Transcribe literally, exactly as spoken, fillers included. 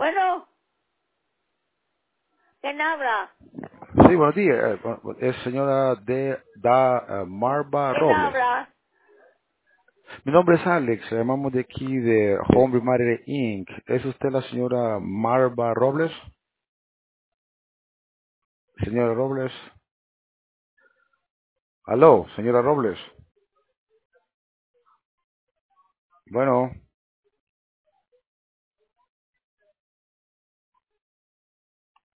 Bueno, ¿quién habla? Sí, buenos días. Eh, bu- Es señora de da eh, Marva ¿Quién Robles. habla? Mi nombre es Alex, llamamos de aquí de Home Remedy incorporated. ¿Es usted la señora Marva Robles? Señora Robles. Aló, señora Robles. Bueno.